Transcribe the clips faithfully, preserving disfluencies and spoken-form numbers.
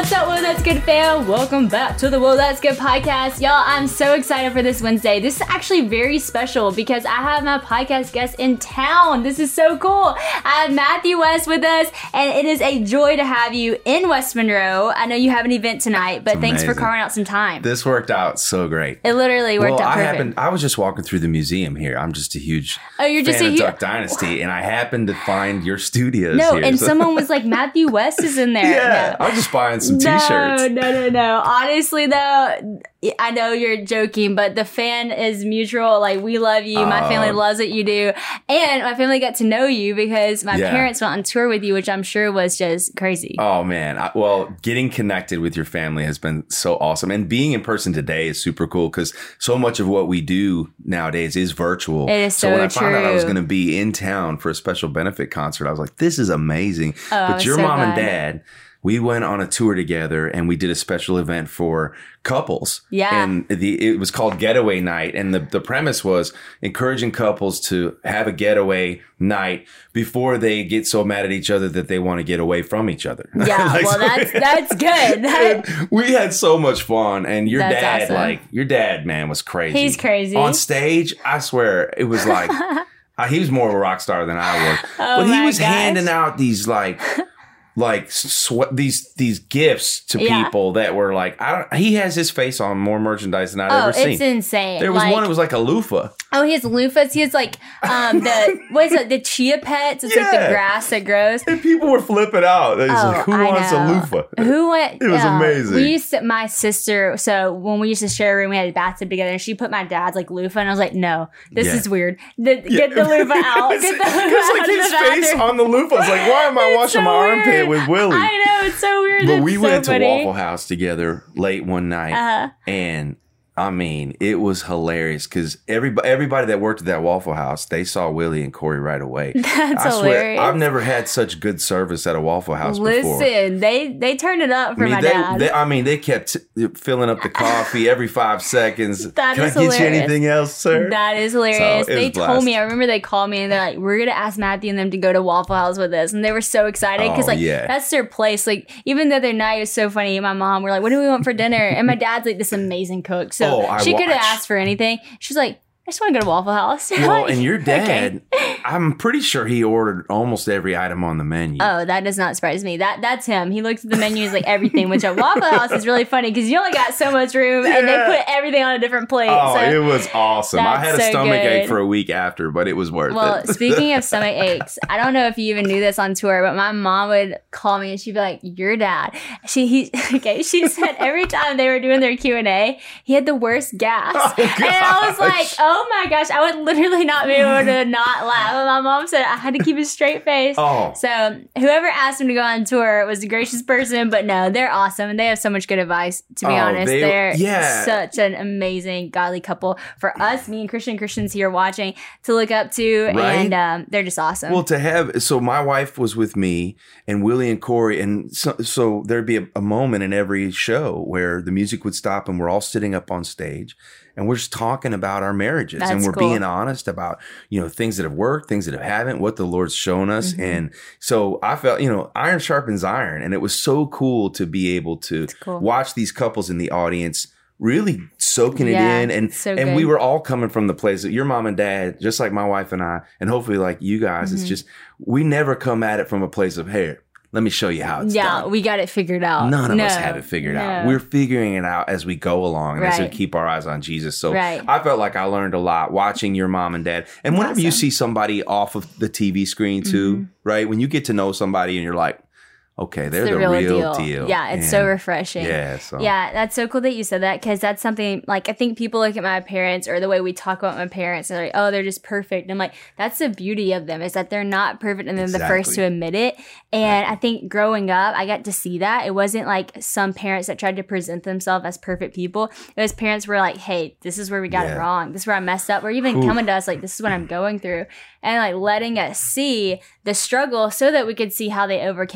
What's up, Whoa, That's Good fam? Welcome back to the Whoa, That's Good podcast. Y'all, I'm so excited for this Wednesday. This is actually very special because I have my podcast guest in town. This is so cool. I have Matthew West with us, and it is a joy to have you in West Monroe. I know you have an event tonight, but thanks for carving out some time. This worked out so great. It literally worked well, out I perfect. happened, I was just walking through the museum here. I'm just a huge oh, you're just fan a of hu- Duck Dynasty, and I happened to find your studios No, here. and so. someone was like, Matthew West is in there. Yeah, no. I was just buying some no, t-shirts. No, no, no. Honestly, though, I know you're joking, but the fan is mutual. Like, we love you. My Uh, family loves what you do. And my family got to know you because my Yeah. parents went on tour with you, which I'm sure was just crazy. Oh, man. I, well, getting connected with your family has been so awesome. And being in person today is super cool because so much of what we do nowadays is virtual. It is so when I found out I was true. going to be in town for a special benefit concert, I was like, this is amazing. Oh, I but was your so mom and glad. dad, we went on a tour together and we did a special event for couples. Yeah. And the it was called Getaway Night. And the, the premise was encouraging couples to have a getaway night before they get so mad at each other that they want to get away from each other. Yeah, Like, well, so- that's that's good. That- we had so much fun, and your That's dad, awesome. like your dad, man, was crazy. He's crazy. On stage. I swear, it was like uh, he was more of a rock star than I was. Oh but he my was gosh. handing out these like. Like sw- these these gifts to Yeah. people that were like I don't. He has his face on more merchandise than I've oh, ever seen. it's insane. There was like, one. It was like a loofah. Oh, he has loofahs. He has like um the what is it? The chia pets. It's like Yeah. the grass that grows. And people were flipping out. They was Oh, like, "Who I wants know. a loofah?" Who went? It was yeah. amazing. We used to, my sister, so when we used to share a room, we had a bathtub together, and she put my dad's like loofah, and I was like, no, this Yeah. is weird. The, Yeah. Get the loofah out. Get the loofah It's out like of his the face bathroom. on the loofah. It's like, why am I It's washing so my armpit weird. with Willie? I know, it's so weird. But It's we so went to funny. Waffle House together late one night, Uh-huh. and I mean, it was hilarious because everybody, everybody that worked at that Waffle House, they saw Willie and Corey right away. That's I swear, hilarious. I've never had such good service at a Waffle House before. Listen, they they turned it up for I mean, my they, dad. they, I mean, they kept t- filling up the coffee every five seconds. That Can is I get you hilarious. anything else, sir? That is hilarious. So, it they was told blessed. me, I remember they called me and they're like, we're going to ask Matthew and them to go to Waffle House with us. And they were so excited because, Oh, like, yeah. that's their place. Like, even the other night, it was so funny. My mom, we're like, what do we want for dinner? And my dad's like this amazing cook. So Oh, I she could have watched. asked for anything. She's like, I just want to go to Waffle House. Well, Like, and your dad, okay. I'm pretty sure he ordered almost every item on the menu. Oh, that does not surprise me. That That's him. He looks at the menu, he's like everything, which at Waffle House is really funny because you only got so much room and they Yeah. put everything on a different plate. Oh, so. it was awesome. I That's had a so stomach good. ache for a week after, but it was worth Well, it. speaking of stomach aches, I don't know if you even knew this on tour, but my mom would call me and she'd be like, "Your dad." She he okay. She said every time they were doing their Q and A, he had the worst gas, Oh, and I was gosh. like, "Oh my gosh!" I would literally not be able to not laugh. And my mom said I had to keep a straight face. Oh. So whoever asked him to go on tour was a gracious person, but no, they're awesome and they have so much good advice. To be Oh, honest, they- they, are yeah. such an amazing godly couple for us, me and Christian Christians here watching to look up to, Right? and um, they're just awesome. Well, to have, so my wife was with me and Willie and Corey, and so, so there'd be a, a moment in every show where the music would stop and we're all sitting up on stage and we're just talking about our marriages and That's we're cool. being honest about, you know, things that have worked, things that have haven't, what the Lord's shown us. Mhm. And so I felt, you know, iron sharpens iron. And it was so cool to be able to cool. watch these couples in the audience really soaking it Yeah, in. And, so and good. we were all coming from the place that your mom and dad, just like my wife and I, and hopefully like you guys, Mhm. it's just, we never come at it from a place of, hey, let me show you how it's yeah, done. we got it figured out. None of No, us have it figured out. no. We're figuring it out as we go along and as we Right. keep our eyes on Jesus. So Right. I felt like I learned a lot watching your mom and dad. And whenever you Awesome. see somebody off of the T V screen too, Mhm. right? When you get to know somebody and you're like, okay, they're It's the, real, deal. Yeah, it's so And- refreshing. Yeah. So Yeah, that's so cool that you said that because that's something like I think people look at my parents or the way we talk about my parents and they're like, oh, they're just perfect. And I'm like, that's the beauty of them is that they're not perfect and they're the first Exactly. to admit it. And I think growing up, I got to see that. It wasn't like some parents that tried to present themselves as perfect people. It was parents were like, hey, this is where we got Yeah. it wrong. This is where I messed up. Or even Oof. coming to us like, this is what I'm going through. And like letting us see the struggle so that we could see how they overcame it through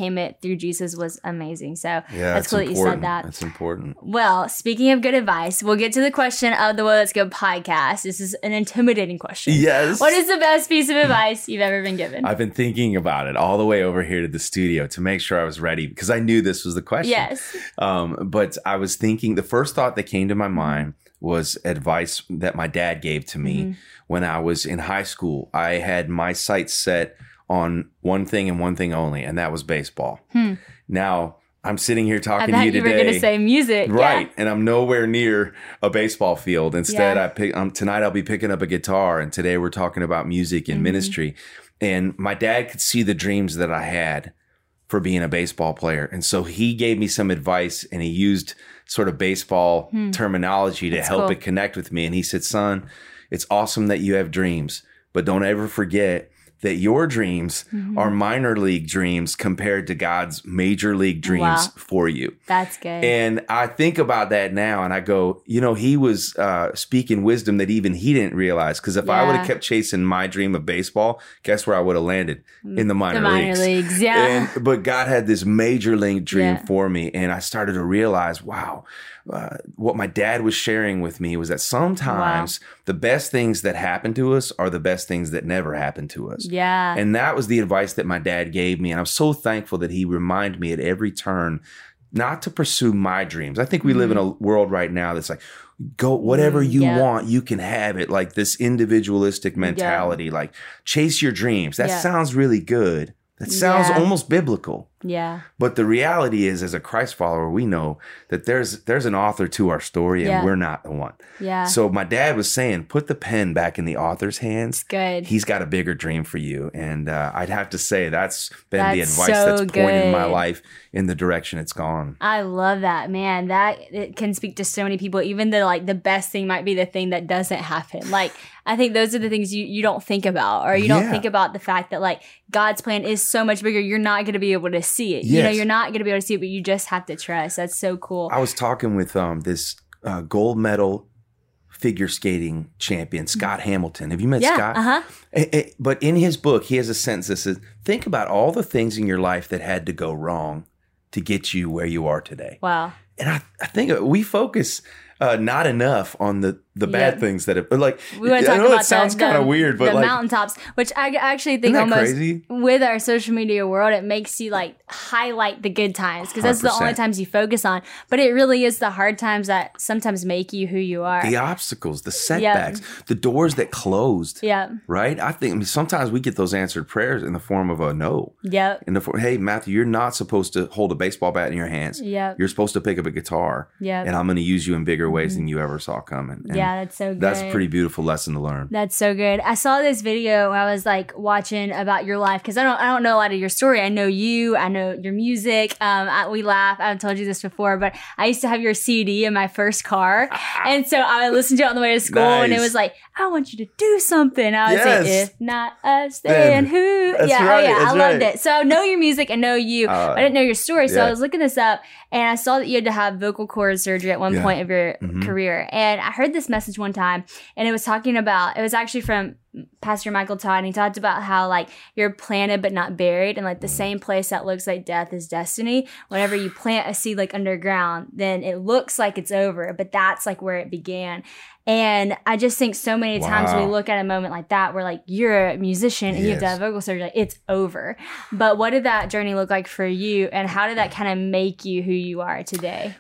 through Jesus was amazing. So yeah, that's cool that you said that. That's important. Well, speaking of good advice, we'll get to the question of the Well Let's Go podcast. This is an intimidating question. Yes. What is the best piece of advice you've ever been given? I've been thinking about it all the way over here to the studio to make sure I was ready because I knew this was the question. Yes. Um, but I was thinking, the first thought that came to my mind was advice that my dad gave to me mm-hmm. when I was in high school. I had my sights set on one thing and one thing only, and that was baseball. Hmm. Now, I'm sitting here talking to you today. I thought you were going to say music. Right. Yeah. And I'm nowhere near a baseball field. Instead, yeah. I pick, um, tonight I'll be picking up a guitar, and today we're talking about music and mm-hmm. ministry. And my dad could see the dreams that I had for being a baseball player. And so he gave me some advice, and he used sort of baseball hmm. terminology to That's help cool. it connect with me. And he said, son, it's awesome that you have dreams, but don't ever forget that your dreams mm-hmm. are minor league dreams compared to God's major league dreams wow. for you. That's good. And I think about that now and I go, you know, he was uh, speaking wisdom that even he didn't realize. Because if yeah. I would have kept chasing my dream of baseball, guess where I would have landed? In the minor, the minor leagues. leagues. Yeah. And, but God had this major league dream yeah. for me. And I started to realize, wow, uh, what my dad was sharing with me was that sometimes wow. the best things that happen to us are the best things that never happen to us. Yeah. And that was the advice that my dad gave me. And I'm so thankful that he reminded me at every turn not to pursue my dreams. I think we mm-hmm. live in a world right now that's like, go whatever you yeah. want, you can have it. Like this individualistic mentality, yeah. like chase your dreams. That yeah. sounds really good. That sounds yeah. almost biblical. Yeah. But the reality is, as a Christ follower, we know that there's there's an author to our story, and yeah. we're not the one. Yeah. So my dad was saying, put the pen back in the author's hands. Good. He's got a bigger dream for you. And uh, I'd have to say that's been that's the advice so that's good. pointed my life in the direction it's gone. I love that, man. That it can speak to so many people. Even the like the best thing might be the thing that doesn't happen. Like I think those are the things you, you don't think about, or you don't yeah. think about the fact that like God's plan is so much bigger. You're not going to be able to see it. Yes. You know, you're not going to be able to see it, but you just have to trust. That's so cool. I was talking with um this uh, gold medal figure skating champion, Scott Hamilton. Have you met yeah, Scott? Uh-huh. But in his book, he has a sentence that says, think about all the things in your life that had to go wrong to get you where you are today. Wow. And I, I think we focus uh, not enough on the the bad yeah. things that have, like, we want to I talk know about it sounds kind of weird, but the like mountaintops, which I actually think isn't that almost crazy? With our social media world, it makes you like highlight the good times because that's the only times you focus on. But it really is the hard times that sometimes make you who you are. The obstacles, the setbacks, yep. the doors that closed. Yeah. Right? I think I mean, sometimes we get those answered prayers in the form of a no. Yep. In the form, hey, Matthew, you're not supposed to hold a baseball bat in your hands. Yep. You're supposed to pick up a guitar. Yep. And I'm going to use you in bigger ways mm-hmm. than you ever saw coming. And yeah, that's so good. That's a pretty beautiful lesson to learn. That's so good. I saw this video where I was like watching about your life because I don't I don't know a lot of your story. I know you. I know your music. Um, I, we laugh. I've told you this before, but I used to have your C D in my first car, and so I would listen to it on the way to school, nice. And it was like, I want you to do something. I would yes. say, if not us, then, then who? That's yeah, right, oh, yeah. that's I loved right. it. So I know your music. I know you. Uh, I didn't know your story, so yeah. I was looking this up, and I saw that you had to have vocal cord surgery at one yeah. point of your mm-hmm. career, and I heard this message one time, and it was talking about. It was actually from Pastor Michael Todd, and he talked about how like you're planted but not buried, and like the same place that looks like death is destiny. Whenever you plant a seed like underground, then it looks like it's over, but that's like where it began. And I just think so many times wow. we look at a moment like that where like you're a musician and yes. you have to have vocal surgery, like, it's over. But what did that journey look like for you, and how did that kind of make you who you are today?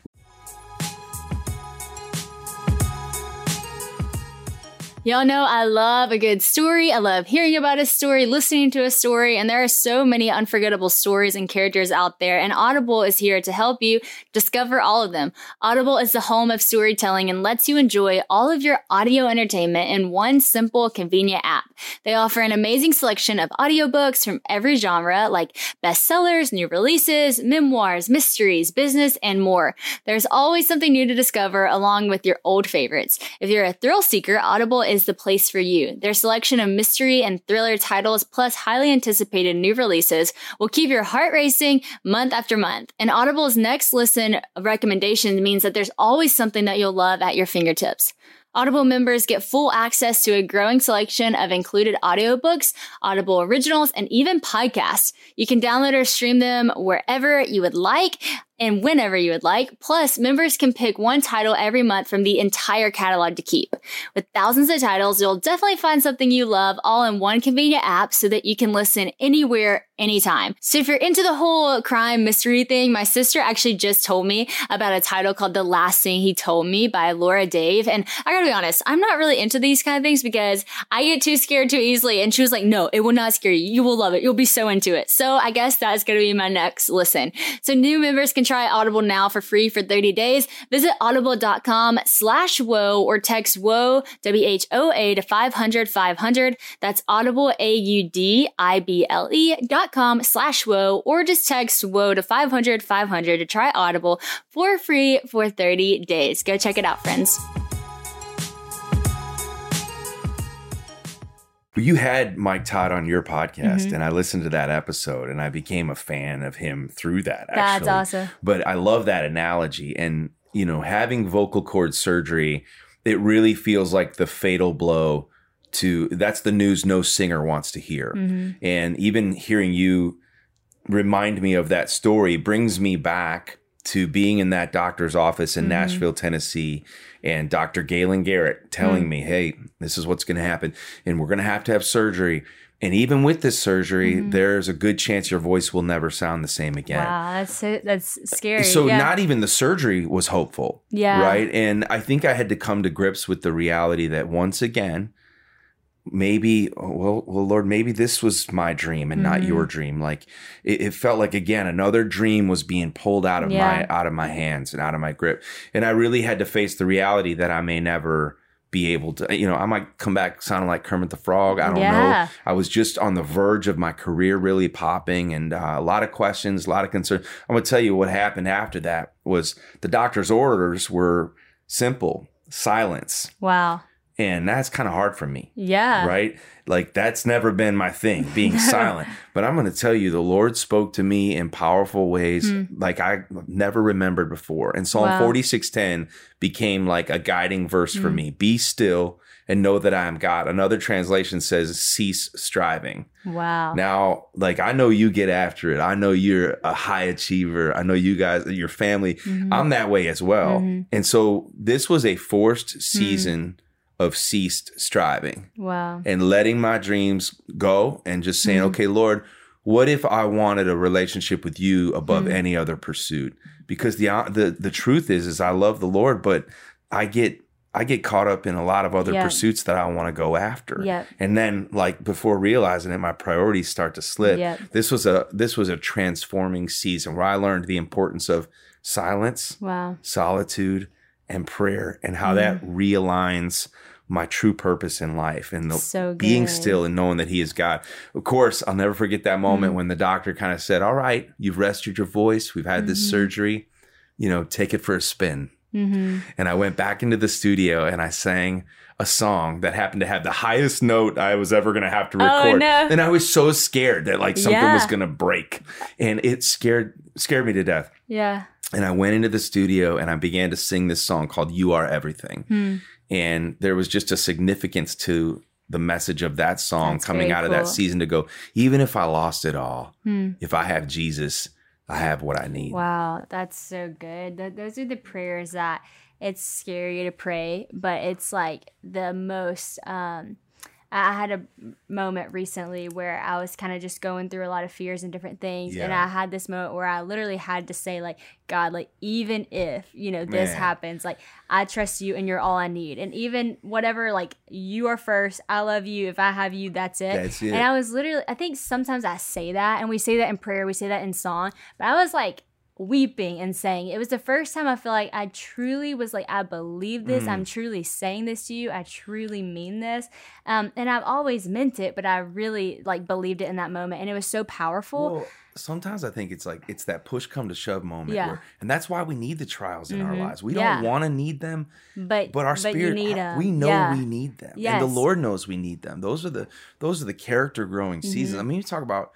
Y'all know I love a good story. I love hearing about a story, listening to a story, and there are so many unforgettable stories and characters out there, and Audible is here to help you discover all of them. Audible is the home of storytelling and lets you enjoy all of your audio entertainment in one simple, convenient app. They offer an amazing selection of audiobooks from every genre, like bestsellers, new releases, memoirs, mysteries, business, and more. There's always something new to discover along with your old favorites. If you're a thrill seeker, Audible is the place for you. Their selection of mystery and thriller titles plus highly anticipated new releases will keep your heart racing month after month. And Audible's next listen recommendation means that there's always something that you'll love at your fingertips. Audible members get full access to a growing selection of included audiobooks, Audible originals, and even podcasts. You can download or stream them wherever you would like and whenever you would like. Plus, members can pick one title every month from the entire catalog to keep. With thousands of titles, you'll definitely find something you love all in one convenient app so that you can listen anywhere, anytime. So if you're into the whole crime mystery thing, my sister actually just told me about a title called The Last Thing He Told Me by Laura Dave. And I gotta be honest, I'm not really into these kind of things because I get too scared too easily. And she was like, no, it will not scare you. You will love it. You'll be so into it. So I guess that's gonna be my next listen. So new members can try Audible now for free for thirty days. Visit audible.com slash whoa or text whoa, W H O A to five hundred five hundred. That's audible, A U D I B L E dot com slash whoa, or just text whoa to five hundred five hundred to try Audible for free for thirty days. Go check it out, friends. You had Mike Todd on your podcast, Mm-hmm. and I listened to that episode, and I became a fan of him through that. Actually. That's awesome. But I love that analogy, and you know, having vocal cord surgery, it really feels like the fatal blow to. That's the news no singer wants to hear, Mm-hmm. and even hearing you remind me of that story brings me back to being in that doctor's office in mm-hmm. Nashville, Tennessee, and Doctor Galen Garrett telling mm-hmm. me, hey, this is what's going to happen, and we're going to have to have surgery. And even with this surgery, mm-hmm. there's a good chance your voice will never sound the same again. Wow, that's so, that's scary. So yeah. not even the surgery was hopeful. Yeah. Right? And I think I had to come to grips with the reality that once again, maybe, well, well, Lord, maybe this was my dream and mm-hmm. not your dream. Like it, it felt like, again, another dream was being pulled out of yeah. my, out of my hands and out of my grip. And I really had to face the reality that I may never be able to, you know, I might come back sounding like Kermit the Frog. I don't yeah. know. I was just on the verge of my career really popping, and uh, a lot of questions, a lot of concern. I'm going to tell you what happened after that was the doctor's orders were simple: silence. Wow. And that's kind of hard for me. Yeah. Right? Like that's never been my thing, being silent. But I'm going to tell you, the Lord spoke to me in powerful ways mm. like I never remembered before. And Psalm wow. forty-six ten became like a guiding verse mm. for me. Be still and know that I am God. Another translation says, cease striving. Wow. Now, like, I know you get after it. I know you're a high achiever. I know you guys, your family. Mm-hmm. I'm that way as well. Mm-hmm. And so this was a forced season mm. of ceased striving. Wow. And letting my dreams go and just saying, mm-hmm. okay, Lord, what if I wanted a relationship with you above mm-hmm. any other pursuit? Because the, the the truth is, is I love the Lord, but I get I get caught up in a lot of other yeah. pursuits that I want to go after. Yep. And then like before realizing it, my priorities start to slip. Yep. This was a this was a transforming season where I learned the importance of silence, wow. solitude, and prayer, and how mm. that realigns my true purpose in life, and the so being still and knowing that he is God. Of course, I'll never forget that moment mm. when the doctor kind of said, all right, you've rested your voice. We've had mm-hmm. this surgery, you know, take it for a spin. Mm-hmm. And I went back into the studio and I sang a song that happened to have the highest note I was ever going to have to record. Oh, no. And I was so scared that like something yeah. was going to break, and it scared, scared me to death. Yeah. And I went into the studio and I began to sing this song called You Are Everything. Mm. And there was just a significance to the message of that song That's coming out cool. of that season to go, even if I lost it all, mm. if I have Jesus, I have what I need. Wow, that's so good. Th- those are the prayers that it's scary to pray, but it's like the most... Um, I had a moment recently where I was kind of just going through a lot of fears and different things. Yeah. And I had this moment where I literally had to say, like, God, like, even if, you know, this Man. happens, like, I trust you and you're all I need. And even whatever, like, you are first, I love you. If I have you, that's it. That's it. And I was literally, I think sometimes I say that, and we say that in prayer, we say that in song, but I was like, weeping and saying, it was the first time I feel like I truly was like, I believe this. Mm. I'm truly saying this to you. I truly mean this. Um, and I've always meant it, but I really like believed it in that moment. And it was so powerful. Well, sometimes I think it's like, it's that push come to shove moment. Yeah. Where, and that's why we need the trials in mm-hmm. our lives. We yeah. don't want to need them, but, but our but spirit, you need them. we know yeah. we need them. Yes. And the Lord knows we need them. Those are the, those are the character growing mm-hmm. seasons. I mean, you talk about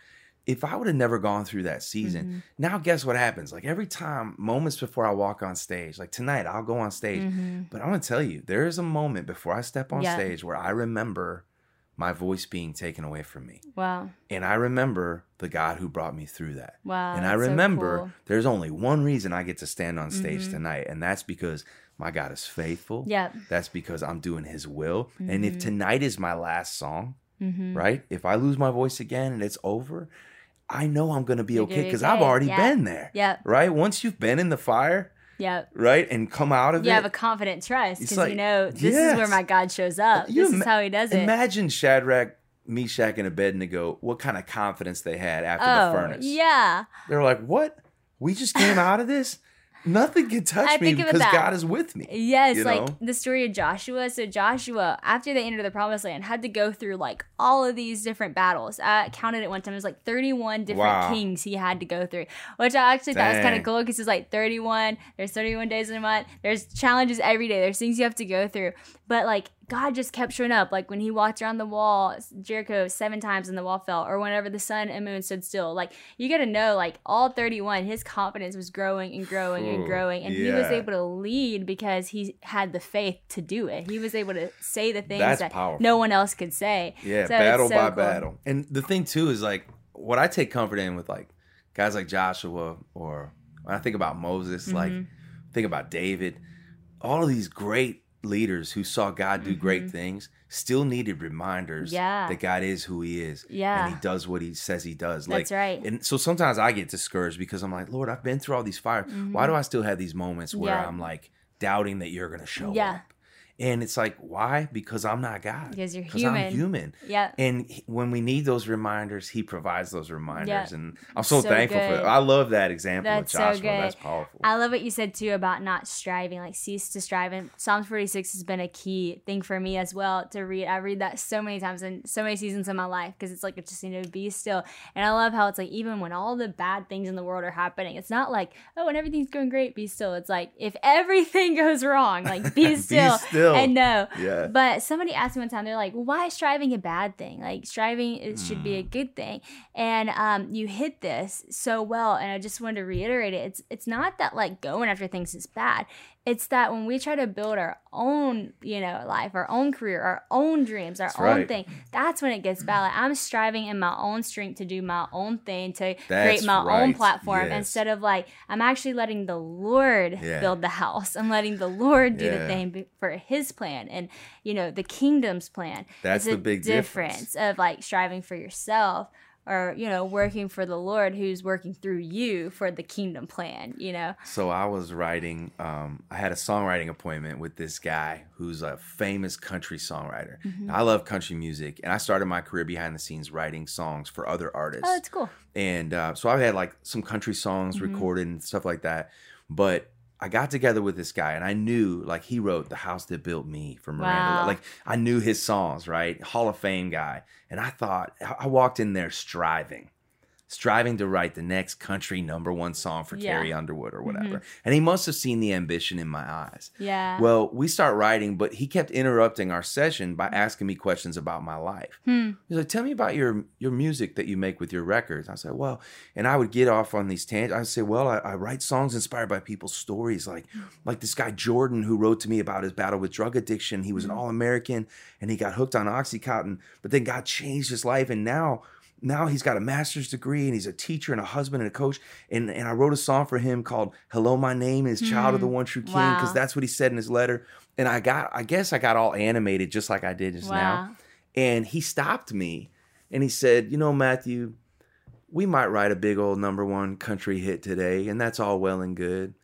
if I would have never gone through that season, mm-hmm. now guess what happens? Like every time, moments before I walk on stage, like tonight, I'll go on stage. Mm-hmm. But I'm going to tell you, there is a moment before I step on yeah. stage where I remember my voice being taken away from me. Wow. And I remember the God who brought me through that. Wow. And I remember so cool. there's only one reason I get to stand on stage mm-hmm. tonight. And that's because my God is faithful. Yeah. That's because I'm doing his will. Mm-hmm. And if tonight is my last song, mm-hmm. right? If I lose my voice again and it's over, I know I'm going to be okay because I've already yeah. been there. Yeah. Right? Once you've been in the fire, yeah. right? And come out of you it. You have a confident trust because like, you know this yes. is where my God shows up. You this ima- is how he does it. Imagine Shadrach, Meshach, and Abednego, what kind of confidence they had after oh, the furnace. Yeah. They were like, what? We just came out of this? Nothing can touch I me because God is with me. Yes, you like know? the story of Joshua. So Joshua, after they entered the promised land, had to go through like all of these different battles. I counted it one time. It was like thirty-one different wow. kings he had to go through, which I actually Dang. thought was kind of cool because it's like thirty-one. There's thirty-one days in a month. There's challenges every day. There's things you have to go through. But like God just kept showing up. Like when he walked around the wall, Jericho, seven times and the wall fell, or whenever the sun and moon stood still. Like you got to know, like all thirty-one, his confidence was growing and growing Ooh, and growing. And yeah. he was able to lead because he had the faith to do it. He was able to say the things That's that powerful. no one else could say. Yeah, so battle so by cool. battle. And the thing too is like what I take comfort in with like guys like Joshua, or when I think about Moses, mm-hmm. like think about David, all of these great leaders who saw God do mm-hmm. great things still needed reminders yeah. that God is who he is. Yeah. And he does what he says he does. That's like, right. And so sometimes I get discouraged because I'm like, Lord, I've been through all these fires. Mm-hmm. Why do I still have these moments where yeah. I'm like doubting that you're going to show yeah. up? And it's like, why? Because I'm not God. Because you're Because human. I'm human. Yeah. And he, when we need those reminders, he provides those reminders. Yeah. And I'm so, So thankful good. for that. I love that example That's of Joshua. so good. That's powerful. I love what you said too about not striving, like cease to strive. And Psalms forty-six has been a key thing for me as well to read. I read that so many times in so many seasons of my life because it's like it's just, you know, be still. And I love how it's like even when all the bad things in the world are happening, it's not like, oh, when everything's going great, be still. It's like if everything goes wrong, like be still, be still. and know. Yeah. But somebody asked me one time, they're like, well, why is striving a bad thing? Like striving it should Mm. be a good thing. And um, you hit this so well. And I just wanted to reiterate it. It's it's not that like going after things is bad. It's that when we try to build our own, you know, life, our own career, our own dreams, our That's own right. thing, that's when it gets bad. Like, I'm striving in my own strength to do my own thing, to That's create my right. own platform Yes. instead of like, I'm actually letting the Lord Yeah. build the house. I'm letting the Lord do Yeah. the thing be- for his plan and, you know, the kingdom's plan. That's It's the a big difference, difference. of like striving for yourself, or, you know, working for the Lord who's working through you for the kingdom plan, you know? So I was writing, um, I had a songwriting appointment with this guy who's a famous country songwriter. Mm-hmm. I love country music, and I started my career behind the scenes writing songs for other artists. Oh, that's cool. And uh, so I had like some country songs Mm-hmm. recorded and stuff like that. But I got together with this guy, and I knew like he wrote "The House That Built Me" for Miranda. Wow. Like I knew his songs, right? Hall of Fame guy. And I thought, I walked in there striving, striving to write the next country number one song for Yeah. Carrie Underwood or whatever. Mm-hmm. And he must have seen the ambition in my eyes. Yeah. Well, we start writing, but he kept interrupting our session by asking me questions about my life. Hmm. He's like, tell me about your your music that you make with your records. I said, well, and I would get off on these tangents. I say, well, I, I write songs inspired by people's stories, like like this guy Jordan who wrote to me about his battle with drug addiction. He was an All-American and he got hooked on Oxycontin, but then God changed his life, and now now he's got a master's degree and he's a teacher and a husband and a coach. And and I wrote a song for him called "Hello, My Name Is Child of the One True King," because Wow. that's what he said in his letter. And I got, I guess I got all animated just like I did just Wow. now. And he stopped me and he said, you know, Matthew, we might write a big old number one country hit today, and that's all well and good,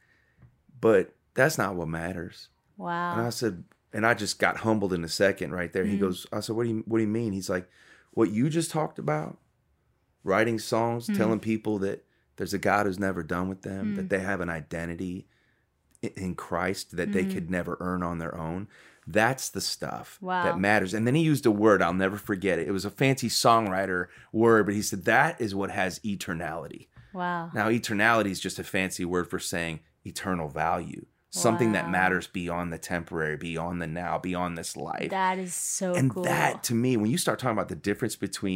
but that's not what matters. Wow. And I said, and I just got humbled in a second right there. He Mhm. goes, I said, what do you, what do you mean? He's like, what you just talked about, writing songs, Mhm. telling people that there's a God who's never done with them, Mhm. that they have an identity i- in Christ that they Mhm. could never earn on their own. That's the stuff Wow. that matters. And then he used a word, I'll never forget it. It was a fancy songwriter word, but he said, that is what has eternality. Wow. Now, eternality is just a fancy word for saying eternal value, something that Wow. matters beyond the temporary, beyond the now, beyond this life. That is so and cool. that, to me, when you start talking about the difference between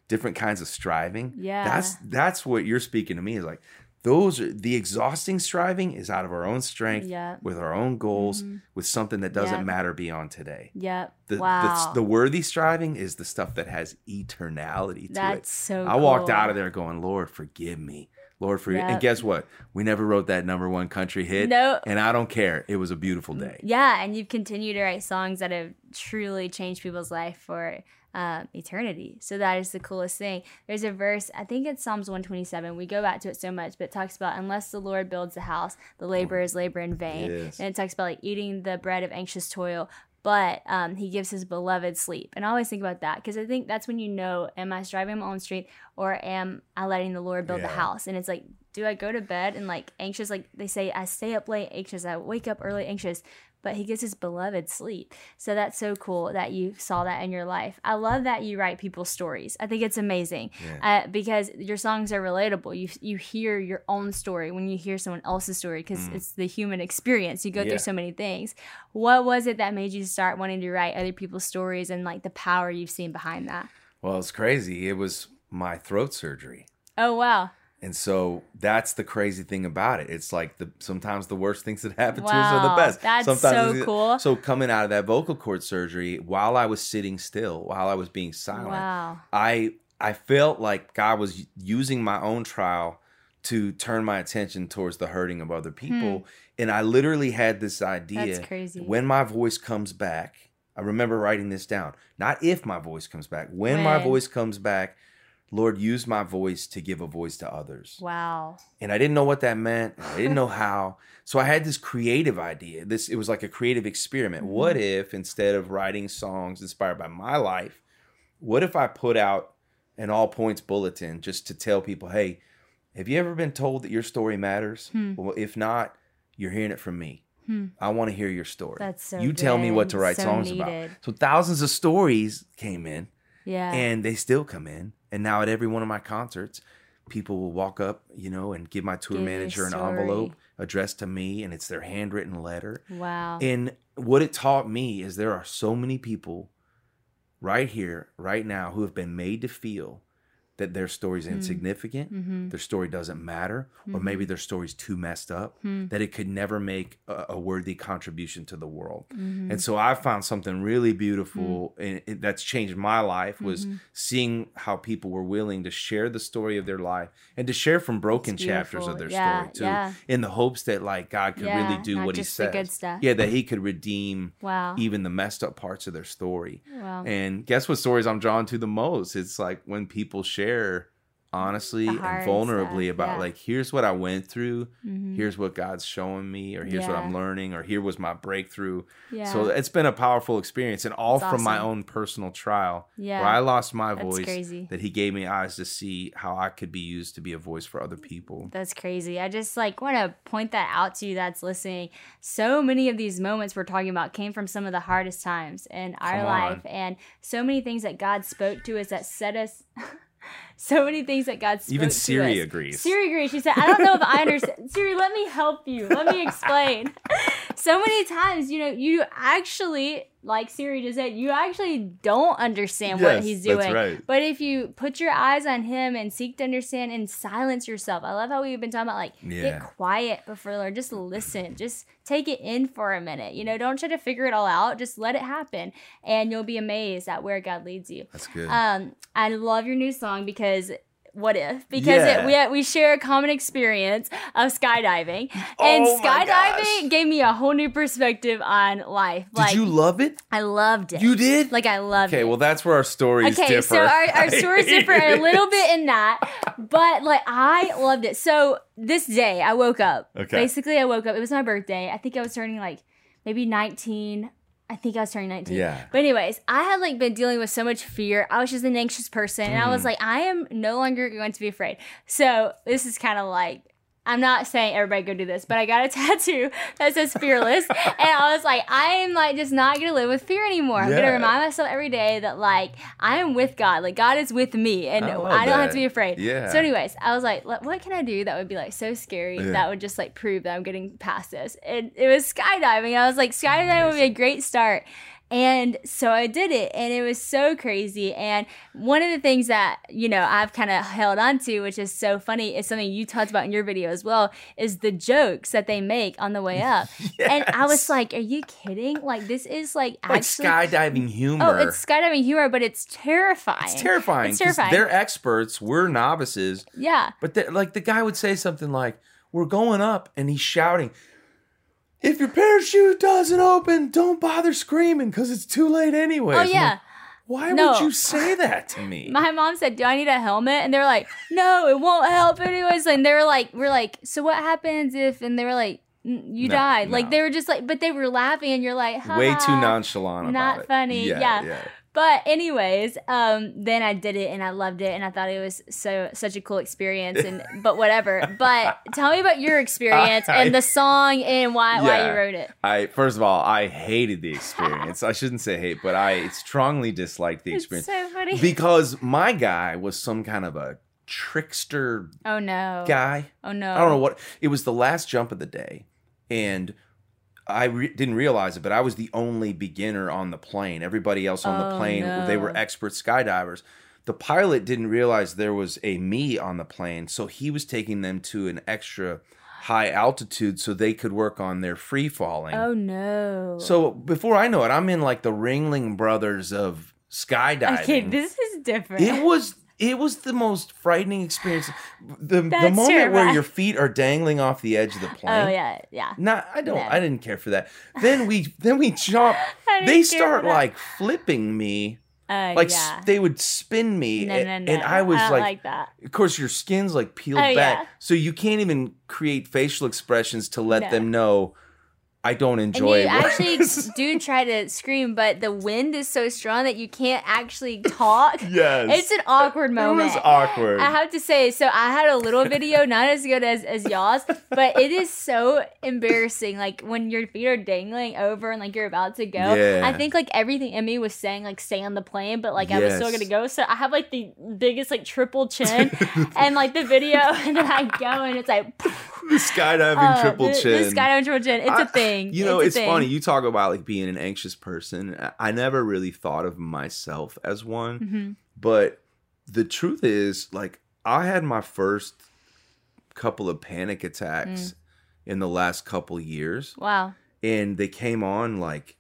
different kinds of striving. Yeah. That's that's what you're speaking to me is like, those are the exhausting striving is out of our own strength, Yep. with our own goals, mm-hmm. with something that doesn't Yep. matter beyond today. Yep. The, wow. the, the worthy striving is the stuff that has eternality to That's it. so I walked cool. out of there going, Lord, forgive me. Lord, forgive Yep. And guess what? We never wrote that number one country hit. No. And I don't care. It was a beautiful day. Yeah, and you've continued to write songs that have truly changed people's life for um, eternity. So that is the coolest thing. There's a verse, I think it's Psalms one twenty-seven. We go back to it so much, but it talks about, unless the Lord builds the house, the laborers labor in vain. Yes. And it talks about like eating the bread of anxious toil, but um, he gives his beloved sleep. And I always think about that because I think that's when you know, am I striving my own strength or am I letting the Lord build Yeah. the house? And it's like, do I go to bed and like anxious? Like they say, I stay up late anxious, I wake up early anxious, but he gives his beloved sleep. So that's so cool that you saw that in your life. I love that you write people's stories. I think it's amazing Yeah. uh, because your songs are relatable. You you hear your own story when you hear someone else's story because Mm. it's the human experience. You go Yeah. through so many things. What was it that made you start wanting to write other people's stories and like the power you've seen behind that? Well, it's crazy. It was my throat surgery. Oh, wow. And so that's the crazy thing about it. It's like the sometimes the worst things that happen to us are Wow, the best. that's sometimes so it's- cool. So coming out of that vocal cord surgery, while I was sitting still, while I was being silent, Wow. I I felt like God was using my own trial to turn my attention towards the hurting of other people. And I literally had this idea. Hmm. That's crazy. When my voice comes back, I remember writing this down. Not if my voice comes back. When, my When. voice comes back, Lord, use my voice to give a voice to others. Wow. And I didn't know what that meant. I didn't know how. So I had this creative idea. This it was like a creative experiment. Mm-hmm. What if instead of writing songs inspired by my life, what if I put out an all points bulletin just to tell people, hey, have you ever been told that your story matters? Hmm. Well, if not, you're hearing it from me. Hmm. I want to hear your story. That's so You tell me good. what to write So songs needed. about. So thousands of stories came in. Yeah. And they still come in. And now at every one of my concerts, people will walk up, you know, and give my tour Give your manager an story. envelope addressed to me, and it's their handwritten letter. Wow. And what it taught me is there are so many people right here, right now, who have been made to feel that their story's insignificant, Mm-hmm. their story doesn't matter, or maybe their story's too messed up, Hmm. that it could never make a, a worthy contribution to the world. Mm-hmm. And so I found something really beautiful and and that's changed my life was Mm-hmm. seeing how people were willing to share the story of their life and to share from broken It's chapters beautiful. of their Yeah, story too, yeah. in the hopes that like God could Yeah, really do not what he just the says. good stuff. Yeah, that he could redeem Wow. even the messed up parts of their story. Wow. And guess what stories I'm drawn to the most? It's like when people share honestly The and hard vulnerably stuff, about yeah. like, here's what I went through, Mhm. here's what God's showing me, or here's what Yeah. I'm learning, or here was my breakthrough. Yeah. So it's been a powerful experience, and all That's from my awesome. own personal trial, Yeah. where I lost my That's voice, crazy. that he gave me eyes to see how I could be used to be a voice for other people. That's crazy. I just like want to point that out to you that's listening. So many of these moments we're talking about came from some of the hardest times in our Come on. life, and so many things that God spoke to us that set us. So many things that God spoke Even to Siri us. agrees. Siri agrees. She said, I don't know if I understand. Siri, let me help you. Let me explain. So many times, you know, you actually, like Siri just said, you actually don't understand what Yes, he's that's doing. right. But if you put your eyes on him and seek to understand and silence yourself, I love how we've been talking about like, Yeah. get quiet before the Lord. Just listen. Just take it in for a minute. You know, don't try to figure it all out. Just let it happen. And you'll be amazed at where God leads you. That's good. Um, I love your new song because what if? Because Yeah. it, we we share a common experience of skydiving, and Oh my skydiving gosh. gave me a whole new perspective on life. Did Like you love it? I loved it. You did? Like I loved Okay, it. well, that's where our stories Okay, differ. so our, our stories differ a little bit in that, but like I loved it. So this day I woke up. Okay. Basically, I woke up. It was my birthday. I think I was turning like maybe nineteen. I think I was turning nineteen. Yeah. But anyways, I had like been dealing with so much fear. I was just an anxious person, and I was Mm. like, I am no longer going to be afraid. So this is kind of like. I'm not saying everybody go do this, but I got a tattoo that says fearless. And I was like, I am like just not going to live with fear anymore. I'm going Yeah. to remind myself every day that like I am with God. Like God is with me and I I, love don't have that. to be afraid. Yeah. So anyways, I was like, "What- what can I do that would be like so scary Yeah. that would just like prove that I'm getting past this? And it was skydiving. I was like, skydiving would be a great start. And so I did it, and it was so crazy. And one of the things that, you know, I've kind of held on to, which is so funny, is something you talked about in your video as well, is the jokes that they make on the way up. Yes. And I was like, are you kidding? Like, this is like like actually... skydiving humor. Oh, it's skydiving humor, but it's terrifying. It's terrifying. It's terrifying. They're experts. We're novices. Yeah. But like the guy would say something like, we're going up, and he's shouting, if your parachute doesn't open, don't bother screaming because it's too late anyway. Oh, yeah. Like, why no. would you say that to me? My mom said, do I need a helmet? And they were like, no, it won't help anyways. And they were like, we're like, so what happens if, and they were like, you no, died. No. Like, they were just like, but they were laughing, and you're like, ha, way too nonchalant about not it. funny. Yeah, yeah. yeah. But anyways, um, then I did it, and I loved it, and I thought it was so such a cool experience. And but whatever. But tell me about your experience I, and the song and why yeah, why you wrote it. I first of all, I hated the experience. I shouldn't say hate, but I strongly disliked the experience. It's so funny because my guy was some kind of a trickster. Oh no, guy. Oh no, I don't know what. It was the last jump of the day, and I re- didn't realize it, but I was the only beginner on the plane. Everybody else on oh, the plane, no. they were expert skydivers. The pilot didn't realize there was a me on the plane, so he was taking them to an extra high altitude so they could work on their free falling. Oh no. So before I know it, I'm in like the Ringling Brothers of skydiving. Okay, this is different. It was It was the most frightening experience. The, the That's moment terrifying. where your feet are dangling off the edge of the plane. Oh yeah, yeah. Nah, I don't. No. I didn't care for that. Then we, then we jump. I didn't They care start for that. like flipping me. Uh, Like yeah. s- they would spin me, No, and, no, no. and I was I don't like, like that. Of course, your skin's like peeled Oh, back, yeah. so you can't even create facial expressions to let No. them know I don't And enjoy you it. actually do try to scream, but the wind is so strong that you can't actually talk. Yes. It's an awkward moment. It was awkward. I have to say, so I had a little video, not as good as, as y'all's, but it is so embarrassing. Like when your feet are dangling over and like you're about to go. Yeah. I think like everything in me was saying like stay on the plane, but like I was still Yes. gonna go. So I have like the biggest like triple chin and like the video, and then I go and it's like The skydiving uh, triple the, chin. The skydiving triple chin. It's I- a thing. You know, it's, it's, a thing. funny. You talk about like being an anxious person. I- I never really thought of myself as one, Mm-hmm. but the truth is, like, I had my first couple of panic attacks Mm. in the last couple years, Wow. and they came on like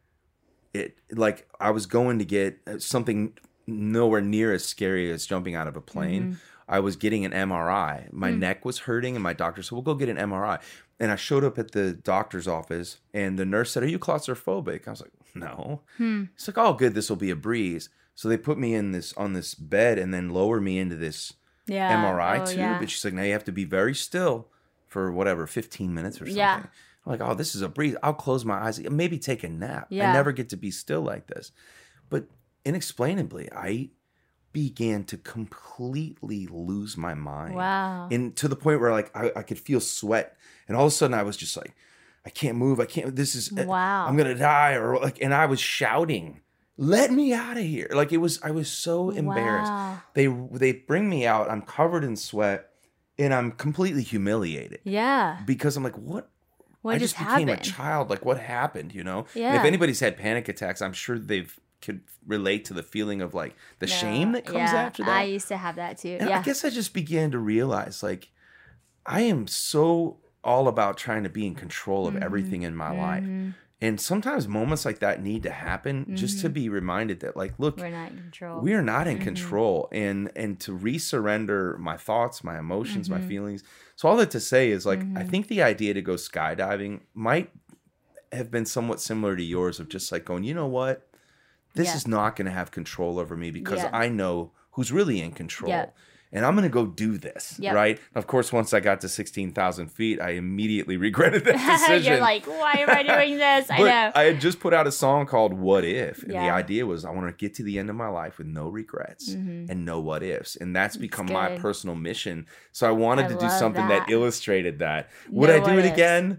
it. Like I was going to get something nowhere near as scary as jumping out of a plane. Mm-hmm. I was getting an M R I. My Mm. neck was hurting, and my doctor said, "We'll go get an M R I." And I showed up at the doctor's office, and the nurse said, "Are you claustrophobic?" I was like, "No." Hmm. It's like, "Oh, good. This will be a breeze." So they put me in this on this bed, and then lower me into this Yeah. M R I Oh, tube. yeah. And she's like, "Now you have to be very still for whatever, fifteen minutes or something." Yeah. I'm like, "Oh, this is a breeze. I'll close my eyes, maybe take a nap." Yeah. I never get to be still like this, but inexplainably, I began to completely lose my mind. Wow. And to the point where like I, I could feel sweat, and all of a sudden I was just like, I can't move. I can't. This is. Wow. I'm gonna die, or like, and I was shouting, "Let me out of here!" Like it was. I was so embarrassed. Wow. They they bring me out. I'm covered in sweat, and I'm completely humiliated Yeah. because I'm like, what? What I just just became happened? a child. Like what happened? You know. And Yeah. if anybody's had panic attacks, I'm sure they've could relate to the feeling of like the No. shame that comes Yeah, after that. I used to have that too. And yeah. I guess I just began to realize like I am so all about trying to be in control of Mhm. everything in my life. Mhm. And sometimes moments like that need to happen just to Mhm. be reminded that like, look, We're not in control. we are not in Mhm. control, and and to resurrender my thoughts, my emotions, my Mhm. feelings. So all that to say is like I Mhm. think the idea to go skydiving might have been somewhat similar to yours of just like going, you know what? This Yeah. is not going to have control over me because Yeah. I know who's really in control. Yeah. And I'm going to go do this, Yep. right? Of course, once I got to sixteen thousand feet, I immediately regretted that decision. You're like, why am I doing this? I But know. I had just put out a song called What If? And the Yeah. idea was I want to get to the end of my life with no regrets Mhm. and no what ifs. And that's become my good. personal mission. So I wanted I to do love something that. that. illustrated that. Would No I do what it ifs. again?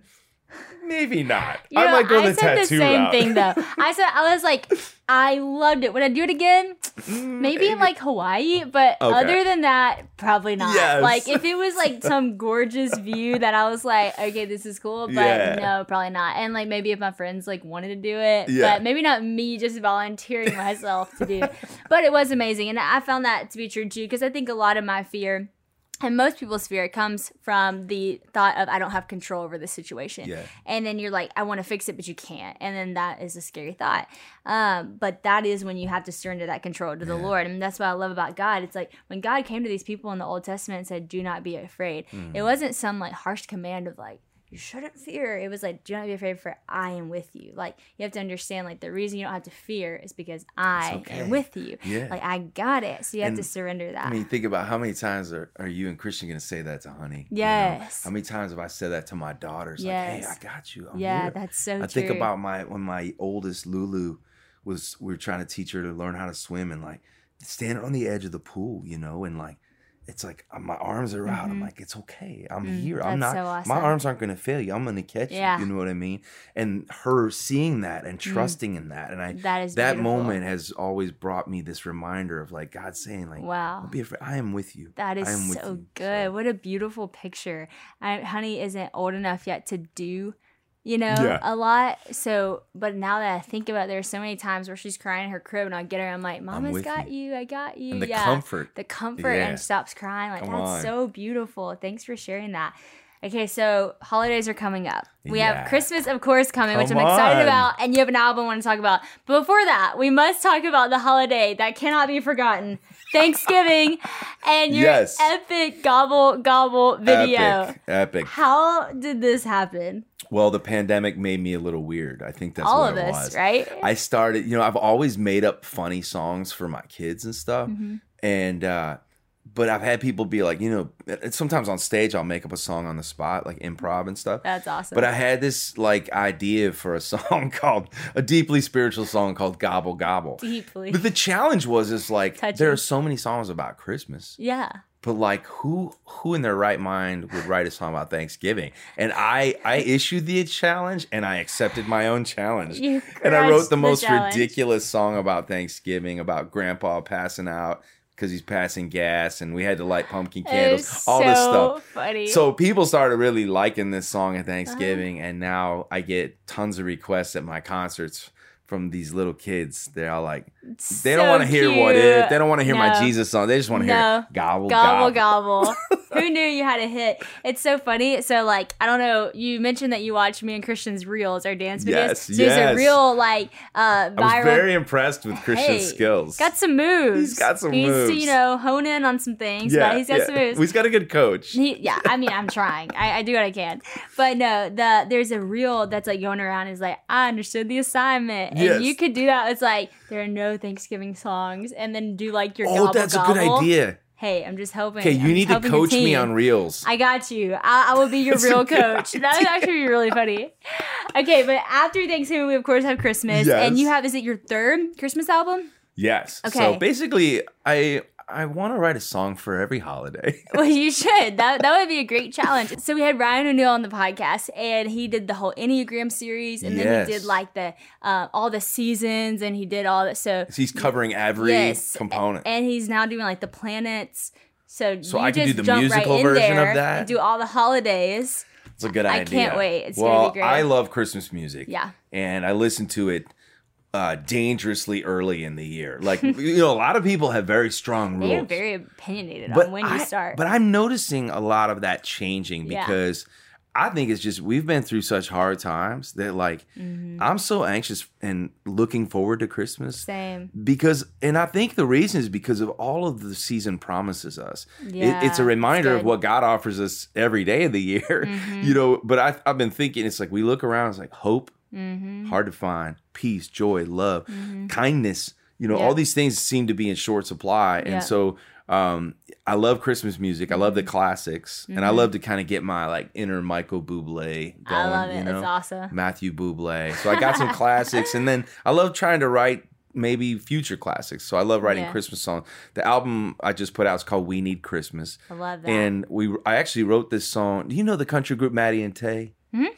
Maybe not. You I know, might go I the said the tattoo same route. thing though. I said I was like, I loved it. Would I do it again? Maybe in like Hawaii, but Okay. other than that, probably not. Yes. Like if it was like some gorgeous view that I was like, okay, this is cool, but Yeah. no, probably not. And like maybe if my friends like wanted to do it, Yeah. but maybe not me just volunteering myself to do it. But it was amazing, and I found that to be true too, because I think a lot of my fear. And most people's fear comes from the thought of I don't have control over the situation. Yeah. And then you're like, I want to fix it, but you can't. And then that is a scary thought. Um, but that is when you have to surrender that control to the Yeah. Lord. And that's what I love about God. It's like when God came to these people in the Old Testament and said, do not be afraid. Mm. It wasn't some like harsh command of like, you shouldn't fear. It was like, do not be afraid, for I am with you. Like, you have to understand, like, the reason you don't have to fear is because I okay. am with you. Yeah. Like, I got it. So you have And, to surrender that. I mean, think about how many times are, are you and Christian going to say that to Honey? You know? Yes. How many times have I said that to my daughters? Yes. Like, hey, I got you. I'm yeah, here. that's so I true. think about my when my oldest Lulu was, we were trying to teach her to learn how to swim and like stand on the edge of the pool, you know, and like, it's like uh, my arms are out. Mhm. I'm like, it's okay. I'm Mm, here. I'm not. that's so awesome. My arms aren't going to fail you. I'm going to catch Yeah. you. You know what I mean? And her seeing that and trusting in that, and I That is that beautiful. moment has always brought me this reminder of like God saying like, Wow. don't be afraid. I am with you. That I am is with so you. good. So, What a beautiful picture. I, Honey isn't old enough yet to do, you know, Yeah. a lot. So, but now that I think about it, there's so many times where she's crying in her crib and I'll get her. I'm like, Mama's with got you. I got you. and the yeah. comfort. The comfort Yeah. and she stops crying. Like, Come that's on. so beautiful. Thanks for sharing that. Okay, so holidays are coming up. We Yeah. have Christmas, of course, coming, which I'm Come excited on. about. And you have an album I want to talk about. But before that, we must talk about the holiday that cannot be forgotten. Thanksgiving and your Yes. epic gobble gobble video. Epic. Epic. How did this happen? Well, the pandemic made me a little weird. I think that's All what of it us, was. right? I started, you know, I've always made up funny songs for my kids and stuff. Mm-hmm. And, uh, but I've had people be like, you know, sometimes on stage I'll make up a song on the spot, like improv and stuff. That's awesome. But I had this like idea for a song called, a deeply spiritual song called Gobble Gobble. Deeply. But the challenge was, is like, Touching. there are so many songs about Christmas. Yeah. But like, who who in their right mind would write a song about Thanksgiving? And I I issued the challenge and I accepted my own challenge. You And I wrote crushed the most challenge. ridiculous song about Thanksgiving, about Grandpa passing out because he's passing gas, and we had to light pumpkin It candles, was all so this stuff. funny. So people started really liking this song at Thanksgiving, Uh-huh. and now I get tons of requests at my concerts from these little kids. They're all like, they don't So want to hear what cute. if. They don't want to hear my No. Jesus song. They just want to No. hear gobble Gobble gobble. gobble. Who knew you had a hit? It's so funny. So like, I don't know. You mentioned that you watched me and Christian's reels, our dance videos. Yes, so there's a yes. real like uh, viral. I was very impressed with Christian's Hey, skills. Got some moves. He's got some he needs moves. to, you know, hone in on some things. but he's got some moves. He's got a good coach. He, yeah, I mean, I'm trying. I, I do what I can. But no, the there's a reel that's like going around. Is like, I understood the assignment, and Yes. you could do that. It's like there are no Thanksgiving songs, and then do like your Oh, gobble that's gobble. a good idea. Hey, I'm just helping. Okay, you I'm need just to helping your coach me team. on reels. I got you. I, I will be your That's a real good coach. That would actually be really funny. Okay, but after Thanksgiving, we of course have Christmas, Yes. and you have is it your third Christmas album? Yes. Okay. So basically, I I want to write a song for every holiday. Well, you should. That that would be a great challenge. So we had Ryan O'Neill on the podcast, and he did the whole Enneagram series, and then Yes. he did like the uh, all the seasons, and he did all that. So He's covering every yes, component. and he's now doing like the planets. So, So you I can just do the jump musical right in version of there that? and do all the holidays. It's a good I idea. can't wait. It's well, gonna be great. I love Christmas music. Yeah. And I listen to it uh, dangerously early in the year. Like, you know, a lot of people have very strong rules. They are very opinionated but on when I, you start. But I'm noticing a lot of that changing Yeah. because I think it's just we've been through such hard times that like Mm-hmm. I'm so anxious and looking forward to Christmas. Same. Because, and I think the reason is because of all of the season promises us. It- Yeah, it's a reminder it's of good. what God offers us every day of the year, Mhm. you know. But I, I've been thinking, it's like we look around, it's like hope, Mm-hmm. hard to find, peace, joy, love, Mhm. kindness. You know, Yeah. all these things seem to be in short supply, and Yeah. so um, I love Christmas music. I love the classics, and I Mhm. love to kind of get my like inner Michael Bublé going. I love it. You know? It's awesome. Matthew Bublé. So I got some classics, and then I love trying to write maybe future classics. So I love writing Yeah. Christmas songs. The album I just put out is called "We Need Christmas," I love that. and we I actually wrote this song. Do you know the country group Maddie and Tay? Mhm.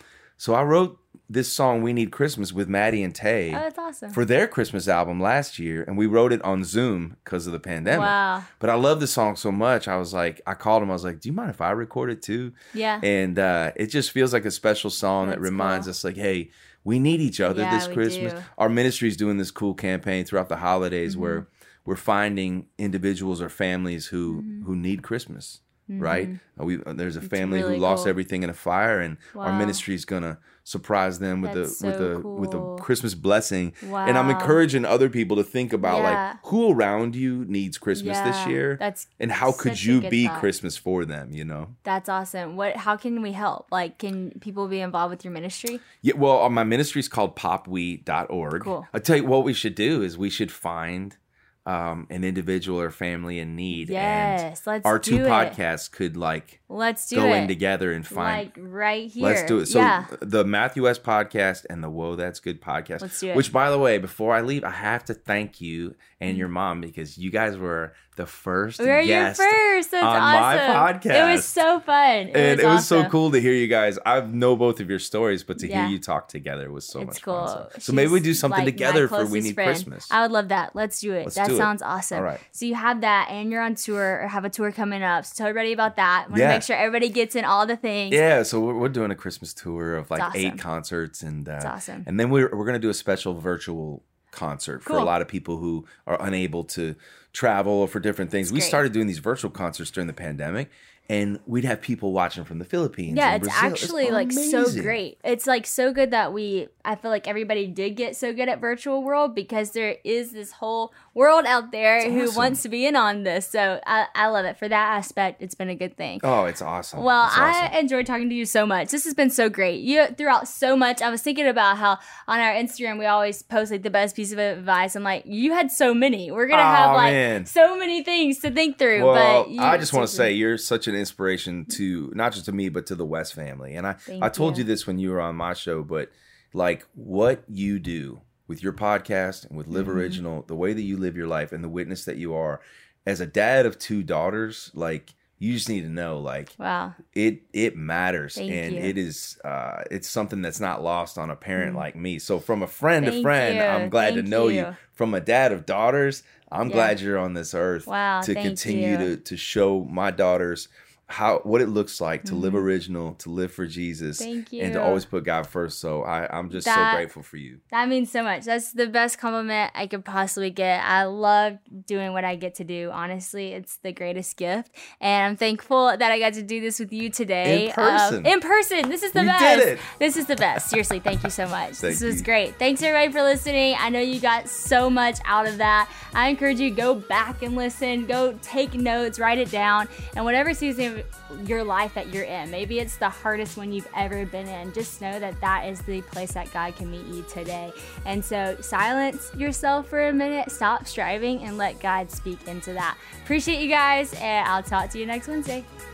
So I wrote this song, We Need Christmas, with Maddie and Tay. Oh, that's awesome. For their Christmas album last year. And we wrote it on Zoom because of the pandemic. Wow. But I love the song so much. I was like, I called him. I was like, do you mind if I record it too? Yeah. And uh, it just feels like a special song That's that reminds cool. us like, hey, we need each other Yeah, this we Christmas. do. Our ministry is doing this cool campaign throughout the holidays Mm-hmm. where we're finding individuals or families who, Mm-hmm. who need Christmas. Right? Uh, We, uh, there's a It's family really who lost cool. everything in a fire, and our Wow. ministry is gonna surprise them with That's the with so the with cool. a Christmas blessing. And I'm Wow. encouraging other people to think about Yeah. like who around you needs Christmas this Yeah, year, that's and how could such a you good be thought. Christmas for them? You know. That's awesome. What? How can we help? Like, can people be involved with your ministry? Yeah. Well, uh, my ministry is called popwe dot org. Cool. I'll tell you what we should do is we should find um, an individual or family in need. Yes, and let's our do two it. podcasts could like Let's do go it. in together and find. Like right here. Let's do it. So yeah. the Matthew S. podcast and the Whoa, That's Good podcast. Let's do it. Which, by the way, before I leave, I have to thank you and your mom because you guys were the first We were your guest first. That's on awesome. my podcast. It was so fun. It and was it was so awesome. cool to hear you guys. I know both of your stories, but to Yeah. hear you talk together was so It's much cool. fun. So, so maybe we She's, do something like, my together for We closest Need friend. Christmas. I would love that. Let's do it. Let's that do it. sounds awesome. All right. So you have that, and you're on tour or have a tour coming up. So tell everybody about that. Want to Yeah. make sure everybody gets in all the things. Yeah, so we're, we're doing a Christmas tour of like It's awesome. eight concerts, and uh, It's awesome. and then we're we're gonna do a special virtual concert for a Cool. lot of people who are unable to travel or for different things. It's we great. started doing these virtual concerts during the pandemic, and we'd have people watching from the Philippines. Yeah, and it's Brazil. actually like so amazing. great. It's like so good that we, I feel like everybody did get so good at virtual world because there is this whole world out there It's who awesome. wants to be in on this. So I, I love it. For that aspect, it's been a good thing. Oh, it's awesome. Well, It's awesome. I enjoyed talking to you so much. This has been so great. You threw out so much. I was thinking about how on our Instagram we always post like the best piece of advice. I'm like, you had so many. We're gonna have Aw, like man. so many things to think through. Well, but you, I just want to seriously- say you're such an inspiration to not just to me, but to the West family. And I, Thank I told you. you this when you were on my show, but like what you do with your podcast and with Live Mm-hmm. Original, the way that you live your life and the witness that you are as a dad of two daughters, like you just need to know, like Wow. it it matters, Thank and you. it is uh, it's something that's not lost on a parent like me. So from a friend to Thank friend, you. I'm glad to Thank know you. you. From a dad of daughters, I'm Yeah. glad you're on this earth Wow, to thank continue you. to to show my daughters how what it looks like to live original, to live for Jesus, Mm-hmm. Thank and to you. always put God first. So I, I'm just That- so grateful for you. That means so much. That's the best compliment I could possibly get. I love doing what I get to do. Honestly, it's the greatest gift. And I'm thankful that I got to do this with you today. In person. Um, in person. This is the We best. did it. This is the best. Seriously, thank you so much. Thank this was you. great. Thanks everybody for listening. I know you got so much out of that. I encourage you to go back and listen. Go take notes, write it down. And whatever season of your life that you're in, maybe it's the hardest one you've ever been in, just know that that is the place that God can meet you today. And so silence yourself for a minute, stop striving, and let God speak into that. Appreciate you guys, and I'll talk to you next Wednesday.